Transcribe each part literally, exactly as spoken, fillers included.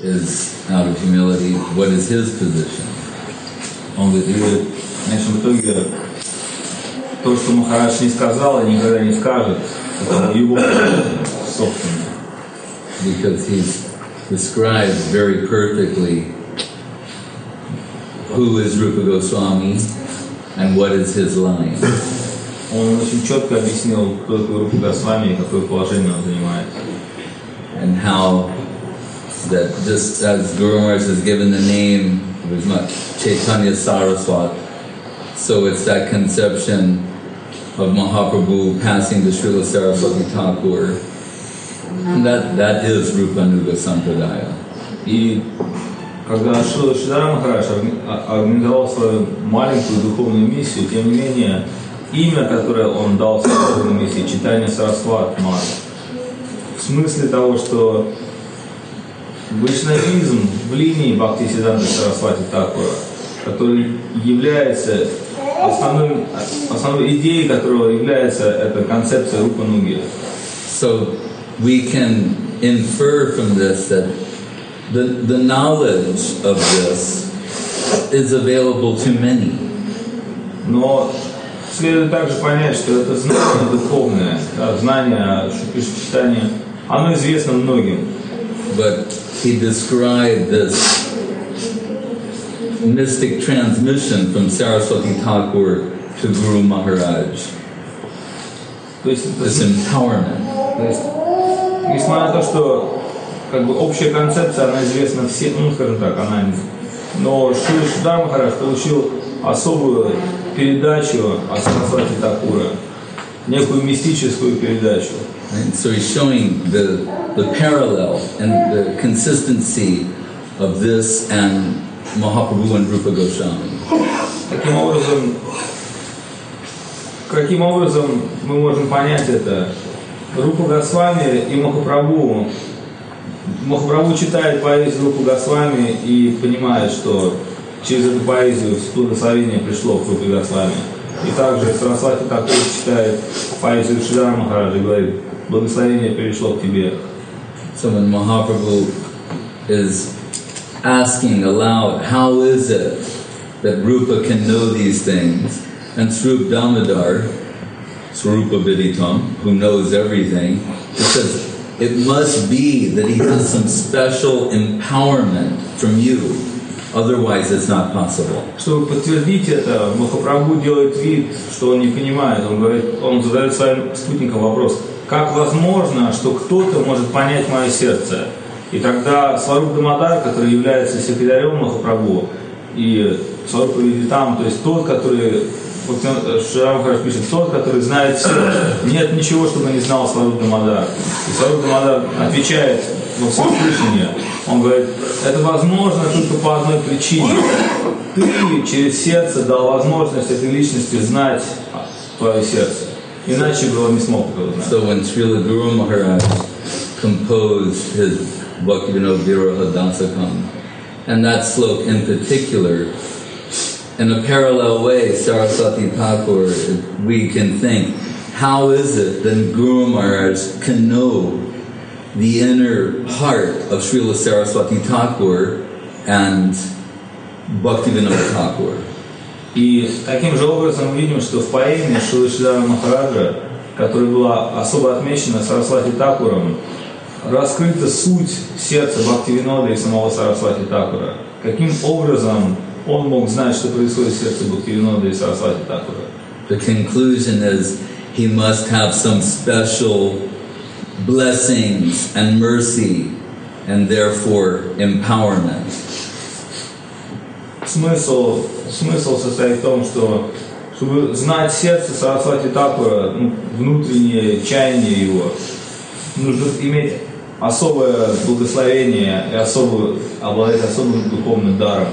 is out of humility, what is his position? Он говорит, и в конечном итоге то, что Махарадж не сказал и никогда не скажет, это его собственное. Because he's described very perfectly who is Rupa Goswami and what is his line. Он очень четко объяснил, кто такой Рупа Госвами и какое положение он занимает. And how that just as Guru Maharaj has given the name of much Chaitanya Saraswat, so it's that conception of Mahaprabhu passing to Srila Saraswati Thakur. And that, that is Rupanuga Sampradaya. И когда Шрила Шридхар Махарадж организовал свою маленькую духовную миссию, тем не менее, имя, которое он дал своей духовной миссии, Чайтанья Сарасват Мат, в смысле того, что вайшнавизм в линии Бхактисиданты Сарасвати Такура, который является основной, основной идеей которого является эта концепция Рупануги. So we can infer from this that the, the knowledge of this is available to many. Но следует также понять, что это знание духовное, да, знание Шри-Чайтаньи, оно известно многим. But he described this mystic transmission from Saraswati Thakur to Guru Maharaj. То есть, this empowerment. То есть, несмотря на то, что как бы общая концепция, она известна всем, ну, скажем так, она, но Шри Шридхар Махарадж получил особую передачу от Сарасвати Такура, некую мистическую передачу. And so he's showing the the parallel and the consistency of this and Mahaprabhu and Rupa Goswami. Таким образом, каким образом мы можем понять это? Рупа Госвами и Махапрабху. Махапрабху читает поэзию Рупа Госвами и понимает, что через эту поэзию благословение пришло к Рупе Госвами. И также Сарасвати Такур читает поэзию Шридхара Махараджа и говорит, благословение перешло к тебе. So when Mahaprabhu is asking aloud, how is it that Rupa can know these things? And Swarup Damodar, Swarupa Viditam, who knows everything, he says, it must be that he has some special empowerment from you. Otherwise, it's not possible. Чтобы подтвердить это, Махапрабху делает вид, что он не понимает. Он говорит, он задает своим спутникам вопрос: как возможно, что кто-то может понять мое сердце? И тогда Сварупа Дамодар, который является секретарем Махапрабху, и Сварупа Видитам, то есть тот, который, Шридхар Махарадж пишет, тот, который знает все. Нет ничего, чтобы не знал Сварупа Дамодар. И Сварупа Дамодар отвечает во всеслышание. Он говорит, это возможно только по одной причине. Ты через сердце дал возможность этой личности знать твое сердце. Иначе бы он не смог этого знать. So when Srila Guru Maharaj composed his Bhaktivinoda Viraha Dansakam, and that slok in particular, in a parallel way, Saraswati Thakur, we can think, how is it that Guru Maharaj can know the inner heart of Srila Saraswati Thakur and Bhaktivinoda Thakur? И таким же образом мы видим, что в поэме Шрила Шридхара Махараджа, которая была особо отмечена Сарасвати Такуром, раскрыта суть сердца Бхактивинода и самого Сарасвати Такура. Каким образом он мог знать, что происходит в сердце Бхактивинода и Сарасвати Такура? The conclusion is he must have some special blessings and mercy and therefore empowerment. Смысл, смысл состоит в том, что чтобы знать сердце Сарасвати Такура, ну, внутреннее чаяние его, нужно иметь особое благословение и особую, обладать особым духовным даром.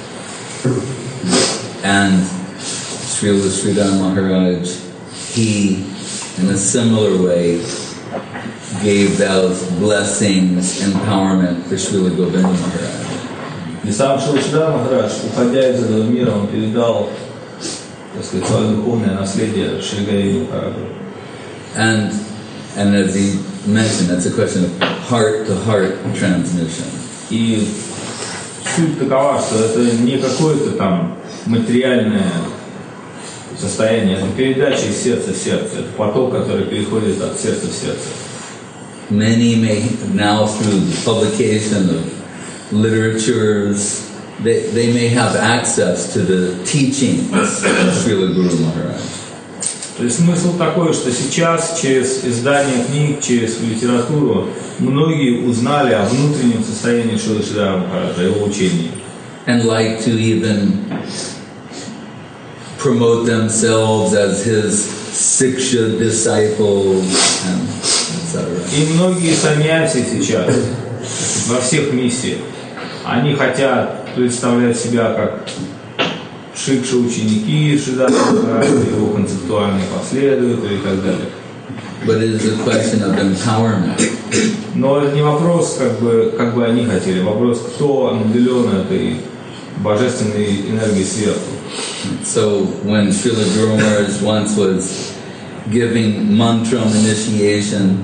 And Srila Sridhar Maharaj, he, in a similar way, gave those blessings, empowerment for Srila Govinda Maharaj. И сам Шрила Шридхар Махарадж, уходя из этого мира, он передал, так сказать, свое духовное наследие Шри Говинде Махараджу. And and as he mentioned, that's a question of heart-to-heart transmission. И суть такова, что это не какое-то там материальное состояние, это передача из сердца в сердце, это поток, который переходит от сердца в сердце. Many may now, through the publication of literatures, they, they may have access to the teachings of Srila Guru Maharaj. То есть смысл такой, что сейчас через издание книг, через литературу многие узнали о внутреннем состоянии Шрилы Шридхара Махараджа, его учений. And like to even promote themselves as his Siksha disciples, and et cetera. И многие саньяси сейчас во всех миссиях, они хотят представлять себя как шикша ученики Шридхара Махараджа, его концептуальные последователи и так далее. But it is a question of empowerment. Но это не вопрос, как бы, как бы они хотели, вопрос, кто наделен этой божественной энергией сверху. So when Srila Guru Maharaj once was giving mantram initiation,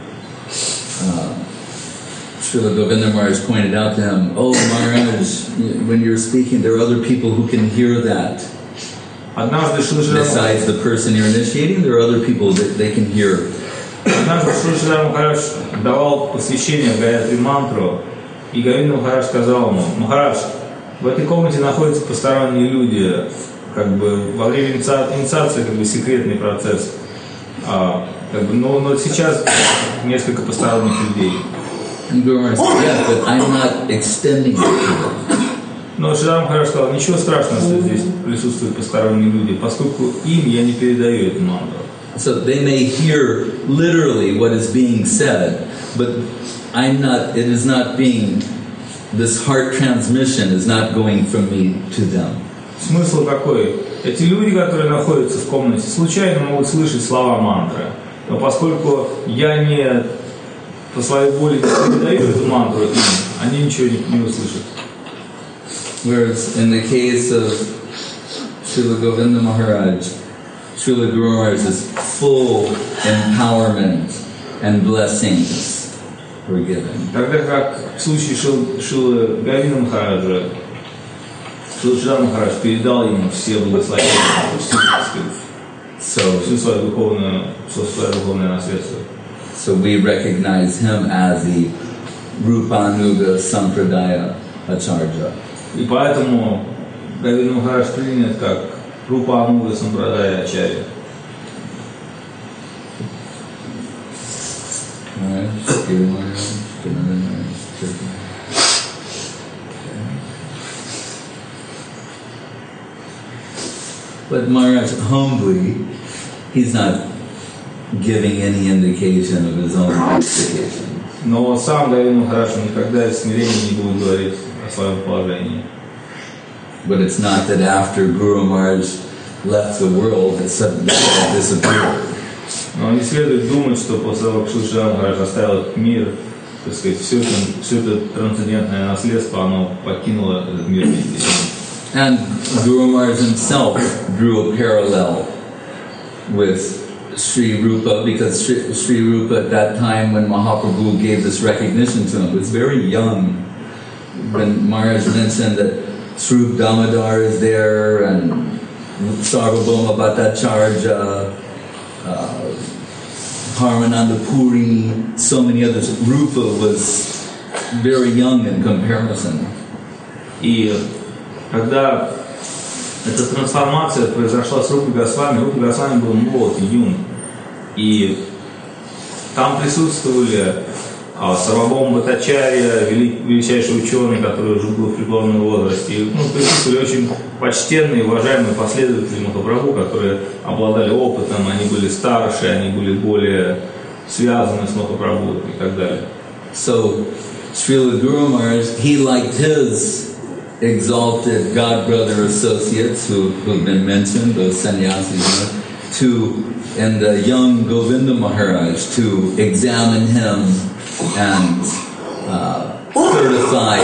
uh, Srila Govinda Maharaj pointed out to him, "Oh Maharaj, when you're speaking, there are other people who can hear that. Однажды Шрила Шридхара Besides the person you're initiating, there are other people that they can hear." Однажды Шрила Шридхара Махарадж давал посвящение Гаятри мантру, и Говинда Махарадж сказал ему: Махарадж, в этой комнате находятся посторонние люди, как бы во время инициации как бы секретный процесс, а, как бы, но, но сейчас несколько посторонних людей. And Guru Maharaj said, "Yeah, but I'm not extending it to them." Но Шридхар Махарадж сказал: ничего страшного, что здесь присутствуют посторонние люди, поскольку им я не передаю эту мантру. So they may hear literally what is being said, but I'm not. It is not being. This heart transmission is not going from me to them. Смысл какой? Эти люди, которые находятся в комнате, случайно могут слышать слова мантры, но поскольку я не по своей воле не передаю эту мантру им, они ничего не, не услышат. Whereas in the case of Srila Govinda Maharaj, Srila Guru Maharaj's full empowerment and blessings were given. Тогда как в случае Шрилы Говинда Махараджа, Шрила Шридхар Махарадж передал ему все благословения, So, всю свою духовную, все свое духовное наследство. so we recognize him as the Rupanuga Sampradaya Acharya. И поэтому Говинда Махарадж принят как Рупа Ануга Сампрадая Ачарья. Alright, Guru Maharaj, Govinda Maharaj, Kirtan. But Maharaj, humbly, he's not giving any indication of his own justification. Но сам Говинда Махарадж никогда из смирения не будет говорить о своем положении. But it's not that after Guru Maharaj left the world, it suddenly disappeared. Но не следует думать, что после того, как Шрила Шридхар Махарадж оставил этот мир, так сказать, все это, все это трансцендентное наследство, оно покинуло этот мир вместе с ним. And Guru Maharaj himself drew a parallel with Sri Rupa, because Sri, Sri Rupa at that time when Mahaprabhu gave this recognition to him was very young. When Maharaj mentioned that Swarup Damodar is there and Sarvabhauma Bhattacharya, uh, Paramananda Puri, so many others, Rupa was very young in comparison. И когда эта трансформация произошла с Рупой Госвами, Рупа Госвами был молод и юн. И там присутствовали а, Сарвабхаума Бхаттачарья, вели, величайший ученый, который уже был в преклонном возрасте. И, ну, присутствовали очень почтенные, уважаемые последователи Махапрабху, которые обладали опытом, они были старше, они были более связаны с Махапрабху и так далее. So, Srila Guru Maharaj, he liked his exalted godbrother associates who have been mentioned, those sannyasis, to, and the young Govinda Maharaj to examine him and uh, certify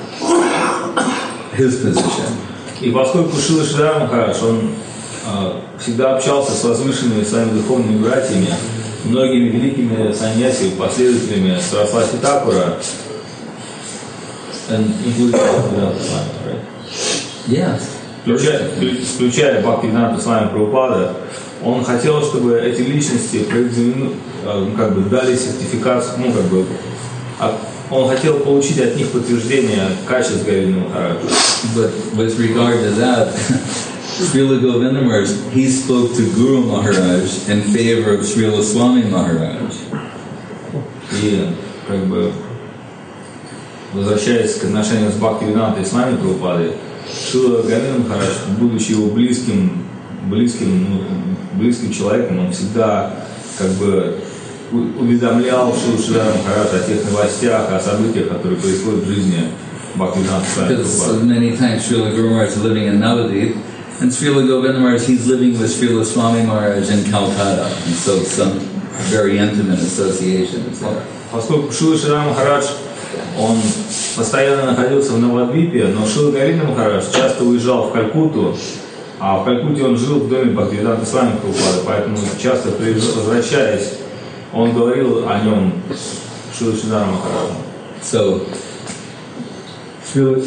his position. И поскольку Шрила Шридхар Махарадж, он э, всегда общался с возвышенными своими духовными братьями, многими великими саньяси, последователями Сарасвати Такура, and including Bhaktivedanta Swami, right? Yes. Включая, включая Бхактивиданта Свами Прабхупада, он хотел, чтобы эти личности проэкзамену- как бы дали сертификацию, ну как бы, он хотел получить от них подтверждение качеств Говинда Махараджа. But with regard to that, Srila Govinda Maharaj, he spoke to Guru Maharaj in favor of Srila Swami Maharaj. И как бы возвращаясь к отношению с Бхактивидантой Свами Прабхупадой, Шрила Говинда Махарадж, будучи его близким, близким, ну, близким человеком, он всегда как бы уведомлял Шрилу Шридхара Махараджа о тех новостях, о событиях, которые происходят в жизни Бхактивиданты Свами Because Прабхупады. many times Srila Guru Maharaj is living in Navadvip, and Srila Govinda Maharaj, he's living with Srila Swami Maharaj in Calcutta, and so some very intimate associations there. Поскольку Шрила Шридхар Махарадж, он постоянно находился в Навадвипе, но Шрила Говинда Махарадж часто уезжал в Калькутту, а в Калькутте он жил в доме Бхактивиданты Свами Прабхупады, поэтому часто возвращаясь, он говорил о нем Шрила Шридхара Махараджу. So, Srila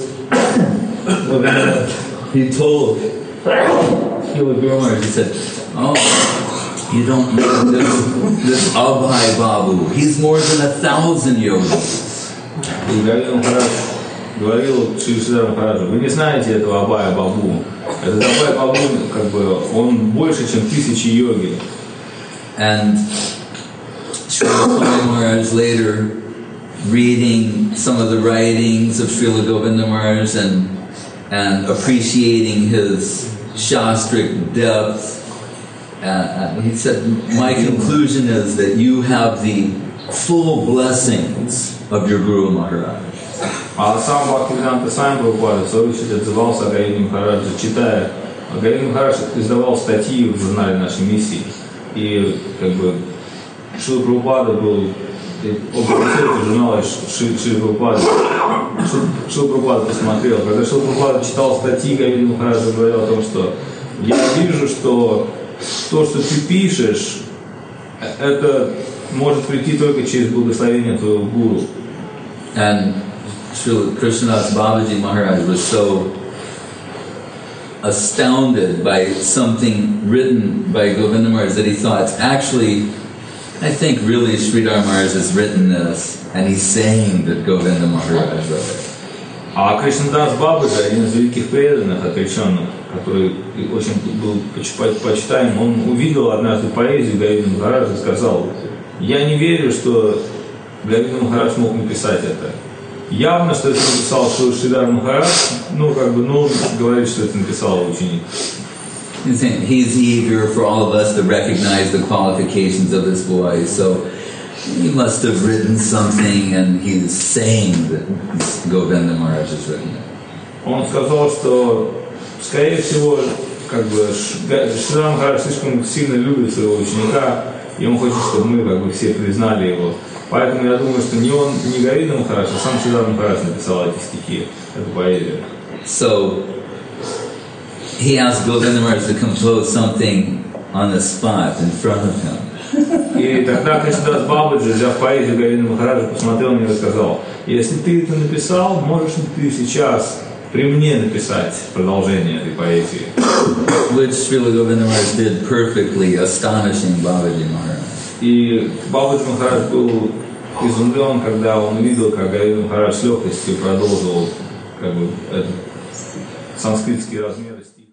he told Srila Guru Maharaj, he said, oh, you don't know this, this Abhay Babu, he's more than a thousand yogis. И Говинда Махарадж говорил Шрила Шридхара Махараджу: вы не знаете этого Абхая Бабу. Этот Абхай Бабу, как бы, он больше, чем тысячи йоги. And Srila Swami Maharaj later, reading some of the writings of Srila Govinda Maharaj and, and appreciating his shastric depth, uh, he said, my conclusion is that you have the full blessings of your Guru Maharaj. А сам Бхактивиданта Свами Прабхупада в свою очередь отзывался о Говинде Махараджа, читая. Говинда Махарадж издавал статьи в журнале нашей миссии. И как бы Шрила Прабхупада был обладателем журнала Шрила Прабхупада. Шрила Прабхупада посмотрел. Когда Шрила Прабхупада читал статьи Говинда Махараджа, говорил о том, что я вижу, что то, что ты пишешь, это может прийти только через благословение твоего гуру. And Srila Krishnadas Babaji Maharaj was so astounded by something written by Govinda Maharaj that he thought, actually, I think really Sridhar Maharaj has written this, and he's saying that Govinda Maharaj wrote it. А Кришнадас Бабаджи, один из великих преданных, отреченных, который очень был почитаем, он увидел однажды поэзию Говинда Махараджа и сказал: я не верю, что Говинда Махарадж мог написать это. Явно, что это написал Шрила Шридхар Махарадж, ну, как бы, ну, говорит, что это написал ученик. He's eager for all of us to recognize the qualifications of this boy, so he must have written something, and he's saying that Govinda Maharaj has written it. Он сказал, что, скорее всего, как бы, Шридхар Махарадж слишком сильно любит своего ученика, и он хочет, чтобы мы, как бы, все признали его. Поэтому я думаю, что не он, не Говинда Махарадж, а сам Шридхар Махарадж написал эти стихи, эту поэзию. So he asked Govinda Maharaj to compose something on the spot in front of him. И тогда Кришнадас Бабаджи, взяв поэзию Говинда Махараджа, посмотрел на него и сказал: если ты это написал, можешь ли ты сейчас при мне написать продолжение этой поэзии? Which Srila Govinda Maharaj did perfectly, astonishing Babaji Maharaj. И Бабаджи Махарадж был изумлен, когда он увидел, как Говинда Махарадж с легкостью продолжил, как бы, этот санскритский размер стих.